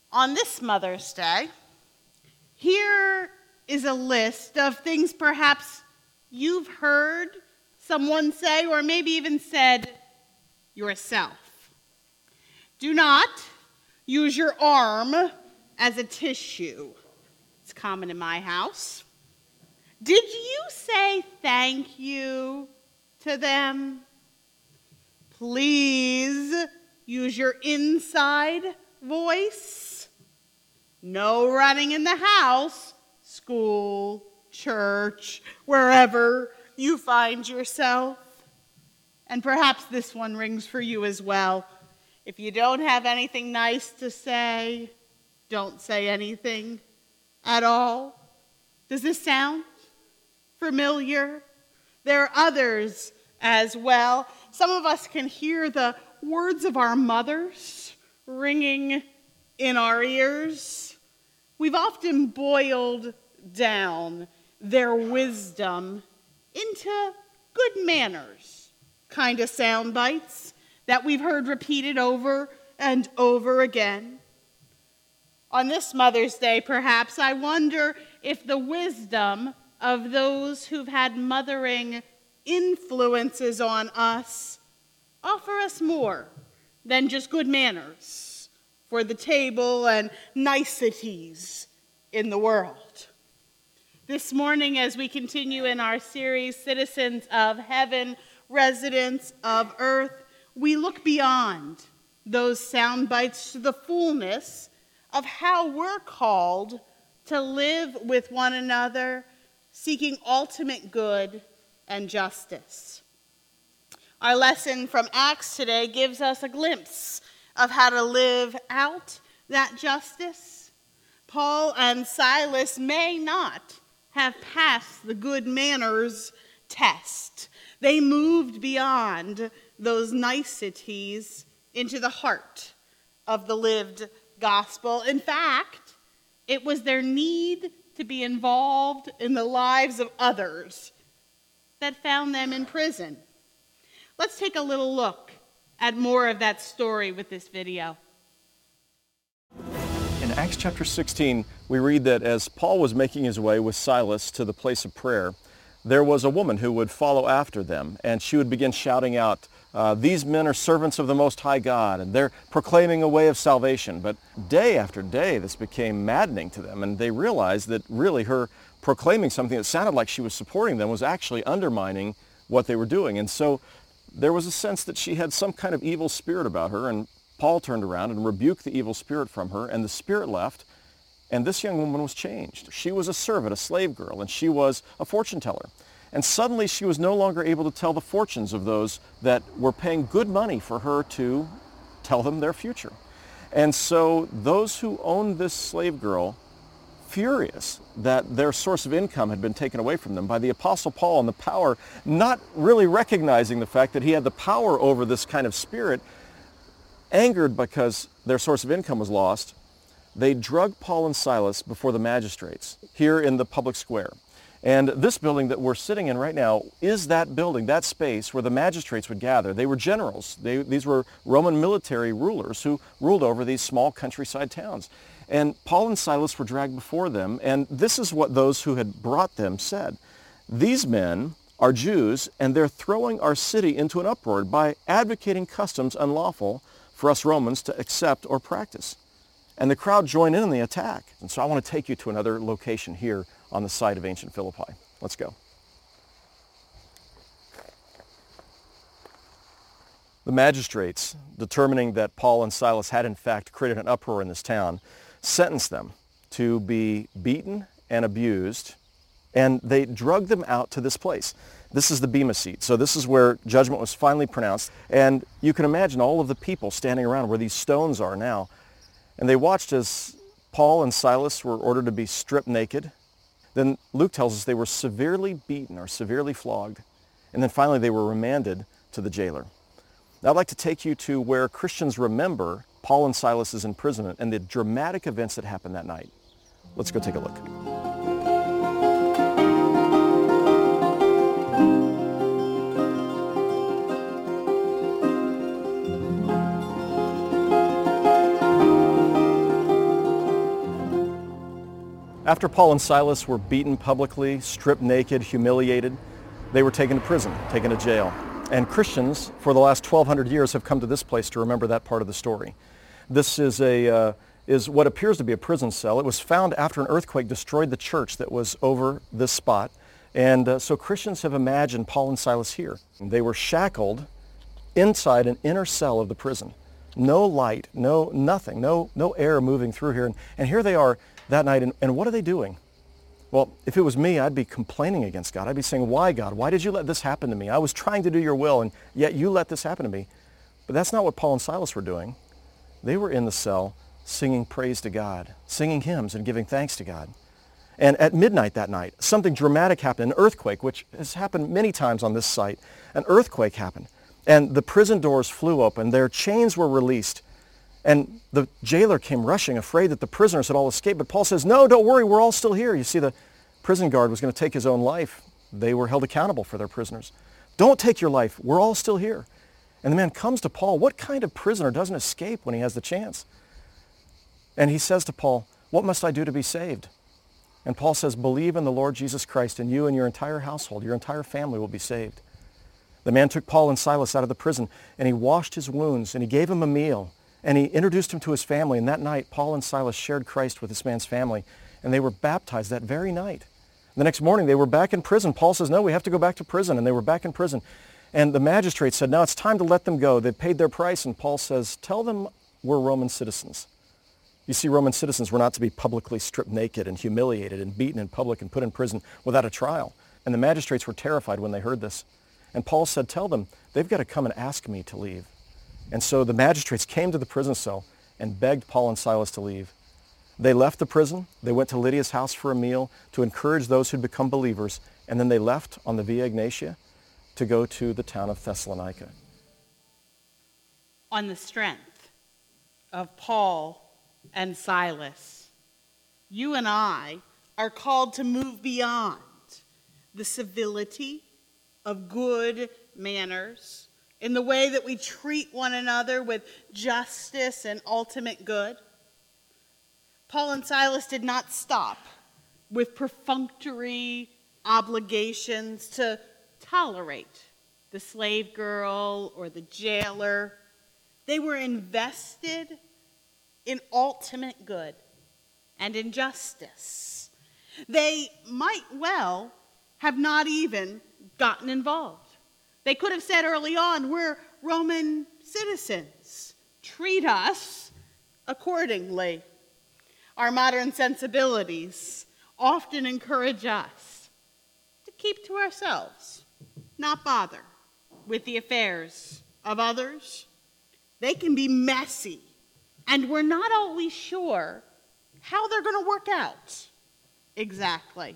On this Mother's Day, here is a list of things perhaps you've heard someone say, or maybe even said yourself. Do not use your arm as a tissue. It's common in my house. Did you say thank you to them? Please use your inside voice. No running in the house, school, church, wherever you find yourself. And perhaps this one rings for you as well. If you don't have anything nice to say, don't say anything at all. Does this sound familiar? There are others as well. Some of us can hear the words of our mothers ringing in our ears. We've often boiled down their wisdom into good manners kind of sound bites that we've heard repeated over and over again. On this Mother's Day, perhaps, I wonder if the wisdom of those who've had mothering influences on us offer us more than just good manners for the table and niceties in the world. This morning, as we continue in our series, Citizens of Heaven, Residents of Earth, we look beyond those sound bites to the fullness of how we're called to live with one another, seeking ultimate good and justice. Our lesson from Acts today gives us a glimpse of how to live out that justice. Paul and Silas may not have passed the good manners test. They moved beyond those niceties into the heart of the lived gospel. In fact, it was their need to be involved in the lives of others that found them in prison. Let's take a little look at more of that story with this video. In Acts chapter 16, we read that as Paul was making his way with Silas to the place of prayer, there was a woman who would follow after them, and she would begin shouting out, these men are servants of the Most High God, and they're proclaiming a way of salvation. But day after day, this became maddening to them, and they realized that really her proclaiming something that sounded like she was supporting them was actually undermining what they were doing. And so there was a sense that she had some kind of evil spirit about her, and Paul turned around and rebuked the evil spirit from her, and the spirit left, and this young woman was changed. She was a servant, a slave girl, and she was a fortune teller. And suddenly she was no longer able to tell the fortunes of those that were paying good money for her to tell them their future. And so those who owned this slave girl, furious that their source of income had been taken away from them by the Apostle Paul and the power, not really recognizing the fact that he had the power over this kind of spirit, angered because their source of income was lost, they drug Paul and Silas before the magistrates here in the public square. And this building that we're sitting in right now is that building, that space where the magistrates would gather. They were generals. These were Roman military rulers who ruled over these small countryside towns. And Paul and Silas were dragged before them, and this is what those who had brought them said. These men are Jews, and they're throwing our city into an uproar by advocating customs unlawful for us Romans to accept or practice. And the crowd joined in on the attack. And so I want to take you to another location here on the site of ancient Philippi. Let's go. The magistrates, determining that Paul and Silas had in fact created an uproar in this town, sentenced them to be beaten and abused, and they drugged them out to this place. This is the Bema seat. So this is where judgment was finally pronounced. And you can imagine all of the people standing around where these stones are now. And they watched as Paul and Silas were ordered to be stripped naked. Then Luke tells us they were severely beaten or severely flogged. And then finally they were remanded to the jailer. Now I'd like to take you to where Christians remember Paul and Silas's imprisonment and the dramatic events that happened that night. Let's go take a look. After Paul and Silas were beaten publicly, stripped naked, humiliated, they were taken to prison, taken to jail. And Christians, for the last 1,200 years, have come to this place to remember that part of the story. This is what appears to be a prison cell. It was found after an earthquake destroyed the church that was over this spot. And so Christians have imagined Paul and Silas here. They were shackled inside an inner cell of the prison. No light, nothing, no air moving through here. And here they are that night, and what are they doing? Well, if it was me, I'd be complaining against God. I'd be saying, why, God? Why did you let this happen to me? I was trying to do your will, and yet you let this happen to me. But that's not what Paul and Silas were doing. They were in the cell singing praise to God, singing hymns and giving thanks to God. And at midnight that night, something dramatic happened, an earthquake, which has happened many times on this site. An earthquake happened, and the prison doors flew open. Their chains were released, and the jailer came rushing, afraid that the prisoners had all escaped. But Paul says, no, don't worry, we're all still here. You see, the prison guard was going to take his own life. They were held accountable for their prisoners. Don't take your life. We're all still here. And the man comes to Paul. What kind of prisoner doesn't escape when he has the chance? And he says to Paul, what must I do to be saved? And Paul says, believe in the Lord Jesus Christ, and you and your entire household, your entire family will be saved. The man took Paul and Silas out of the prison, and he washed his wounds, and he gave him a meal, and he introduced him to his family. And that night, Paul and Silas shared Christ with this man's family, and they were baptized that very night. The next morning, they were back in prison. Paul says, no, we have to go back to prison, and they were back in prison. And the magistrate said, now it's time to let them go. They've paid their price, and Paul says, tell them we're Roman citizens. You see, Roman citizens were not to be publicly stripped naked and humiliated and beaten in public and put in prison without a trial. And the magistrates were terrified when they heard this. And Paul said, tell them they've got to come and ask me to leave. And so the magistrates came to the prison cell and begged Paul and Silas to leave. They left the prison. They went to Lydia's house for a meal to encourage those who'd become believers. And then they left on the Via Egnatia to go to the town of Thessalonica. On the strength of Paul and Silas, you and I are called to move beyond the civility of good manners in the way that we treat one another with justice and ultimate good. Paul and Silas did not stop with perfunctory obligations to tolerate the slave girl or the jailer. They were invested in ultimate good and in justice. They might well have not even gotten involved. They could have said early on, we're Roman citizens. Treat us accordingly. Our modern sensibilities often encourage us to keep to ourselves, not bother with the affairs of others. They can be messy, and we're not always sure how they're going to work out exactly.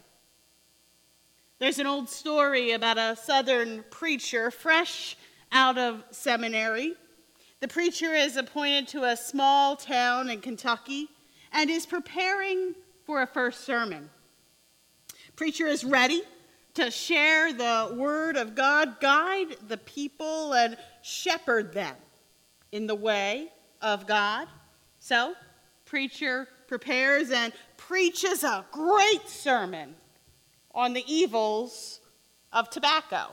There's an old story about a Southern preacher fresh out of seminary. The preacher is appointed to a small town in Kentucky and is preparing for a first sermon. Preacher is ready to share the word of God, guide the people, and shepherd them in the way of God. So, preacher prepares and preaches a great sermon on the evils of tobacco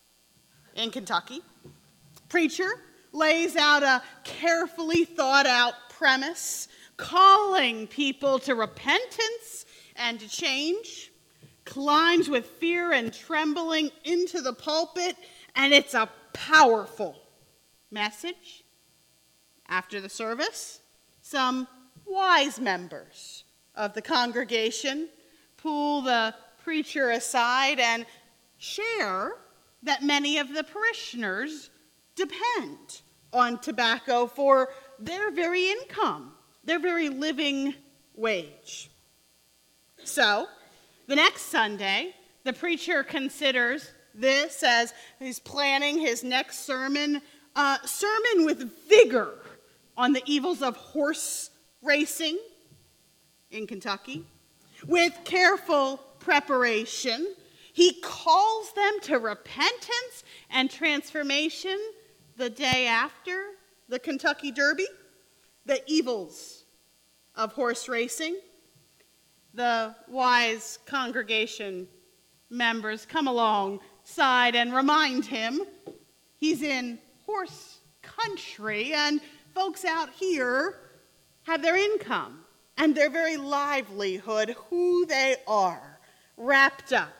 in Kentucky. Preacher lays out a carefully thought out premise, calling people to repentance and to change, climbs with fear and trembling into the pulpit, and it's a powerful message. After the service, some wise members of the congregation pull the preacher aside and share that many of the parishioners depend on tobacco for their very income, their very living wage. So, the next Sunday, the preacher considers this as he's planning his next sermon, a sermon with vigor on the evils of horse racing in Kentucky. With careful preparation, he calls them to repentance and transformation the day after the Kentucky Derby, the evils of horse racing. the wise congregation members come alongside and remind him he's in horse country, and folks out here have their income and their very livelihood, who they are, wrapped up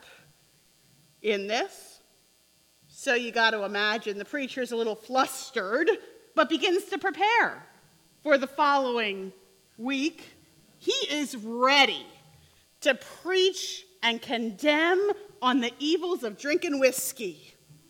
in this. So you got to imagine the preacher's a little flustered, but begins to prepare for the following week. He is ready to preach and condemn on the evils of drinking whiskey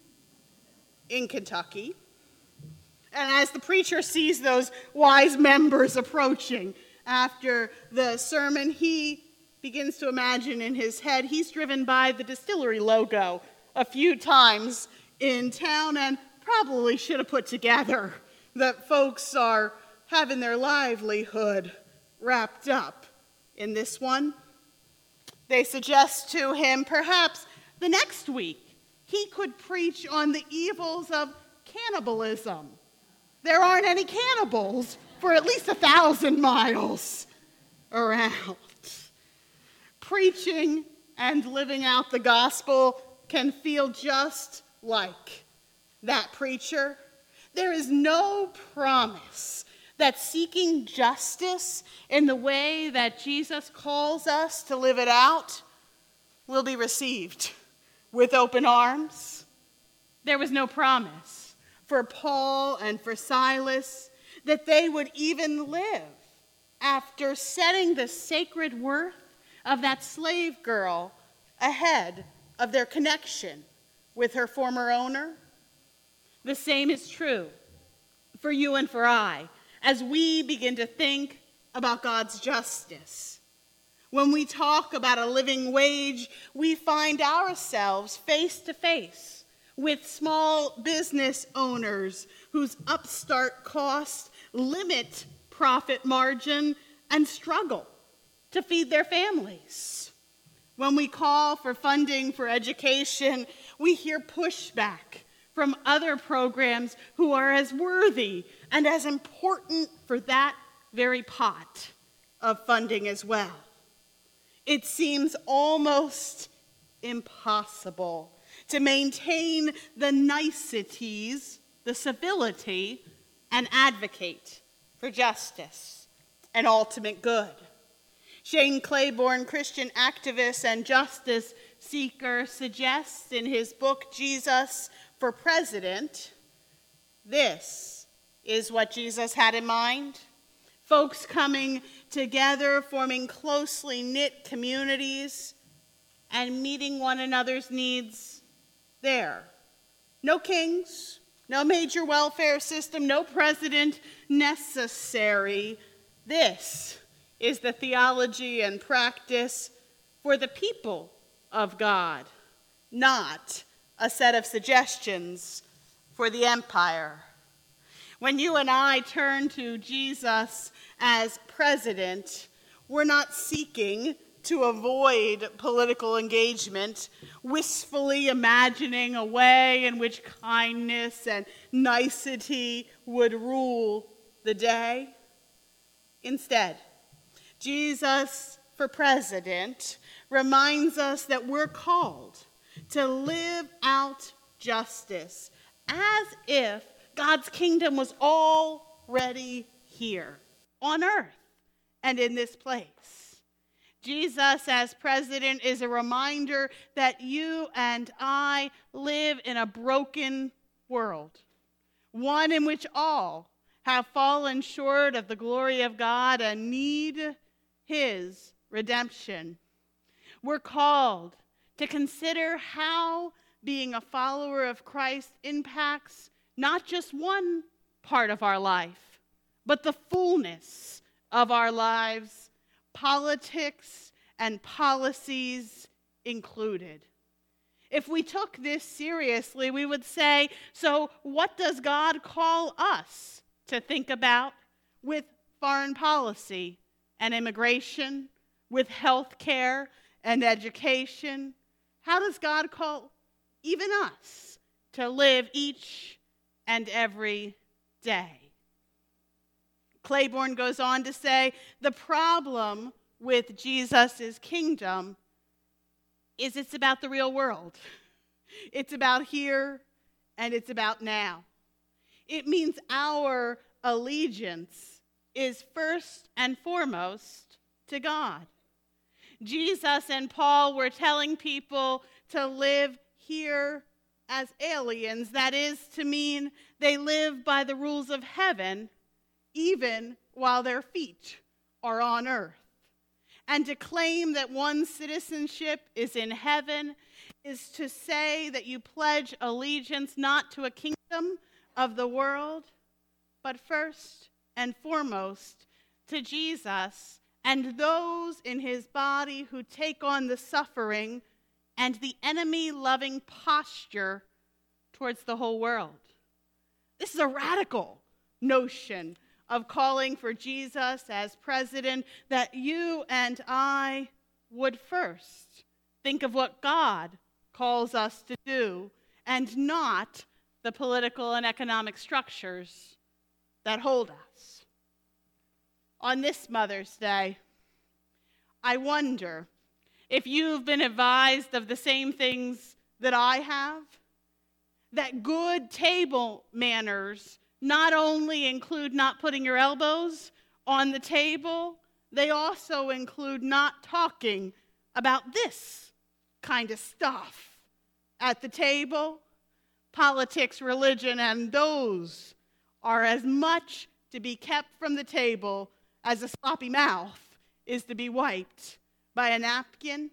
in Kentucky. And as the preacher sees those wise members approaching after the sermon, he begins to imagine in his head he's driven by the distillery logo a few times in town and probably should have put together that folks are having their livelihood wrapped up in this one. They suggest to him perhaps the next week he could preach on the evils of cannibalism. There aren't any cannibals for at least 1,000 miles around. Preaching and living out the gospel can feel just like that preacher. There is no promise that seeking justice in the way that Jesus calls us to live it out will be received with open arms. There was no promise for Paul and for Silas that they would even live after setting the sacred worth of that slave girl ahead of their connection with her former owner. The same is true for you and for I as we begin to think about God's justice. When we talk about a living wage, we find ourselves face to face with small business owners whose upstart costs limit profit margin and struggle to feed their families. When we call for funding for education, we hear pushback from other programs who are as worthy and as important for that very pot of funding as well. It seems almost impossible to maintain the niceties, the civility, and advocate for justice and ultimate good. Shane Claiborne, Christian activist and justice seeker, suggests in his book, Jesus for President, this is what Jesus had in mind. Folks coming together, forming closely knit communities, and meeting one another's needs there. No kings, no major welfare system, no president necessary. This is the theology and practice for the people of God, not a set of suggestions for the empire. When you and I turn to Jesus as president, we're not seeking to avoid political engagement, wistfully imagining a way in which kindness and nicety would rule the day. Instead, Jesus for President reminds us that we're called to live out justice as if God's kingdom was already here on earth and in this place. Jesus as president is a reminder that you and I live in a broken world, one in which all have fallen short of the glory of God and need his redemption. We're called to consider how being a follower of Christ impacts not just one part of our life, but the fullness of our lives, politics and policies included. If we took this seriously, we would say, so what does God call us to think about with foreign policy and immigration, with health care and education? How does God call even us to live each and every day? Claiborne goes on to say, the problem with Jesus' kingdom is it's about the real world. It's about here and it's about now. It means our allegiance is first and foremost to God. Jesus and Paul were telling people to live here as aliens. That is to mean they live by the rules of heaven, even while their feet are on earth. And to claim that one's citizenship is in heaven is to say that you pledge allegiance not to a kingdom of the world, but first and foremost to Jesus and those in his body who take on the suffering and the enemy-loving posture towards the whole world. This is a radical notion of calling for Jesus as president, that you and I would first think of what God calls us to do and not the political and economic structures that hold us. On this Mother's Day, I wonder if you've been advised of the same things that I have, that good table manners not only include not putting your elbows on the table, they also include not talking about this kind of stuff at the table. Politics, religion, and those are as much to be kept from the table as a sloppy mouth is to be wiped by a napkin.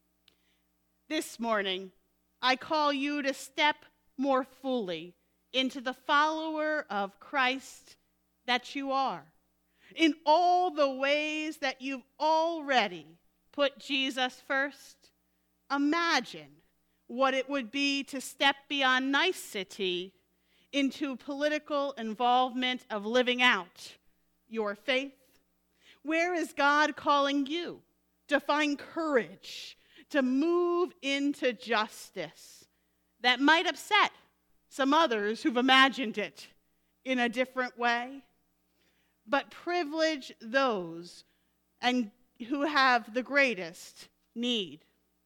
This morning, I call you to step more fully into the follower of Christ that you are, in all the ways that you've already put Jesus first. Imagine what it would be to step beyond nicety into political involvement of living out your faith. Where is God calling you to find courage to move into justice that might upset some others who've imagined it in a different way, but privilege those and who have the greatest need?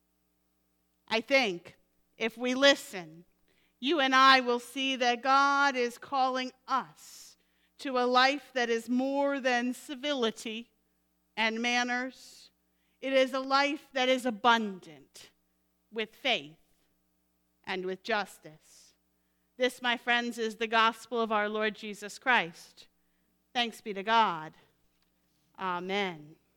I think if we listen, you and I will see that God is calling us to a life that is more than civility and manners. It is a life that is abundant with faith and with justice. This, my friends, is the gospel of our Lord Jesus Christ. Thanks be to God. Amen.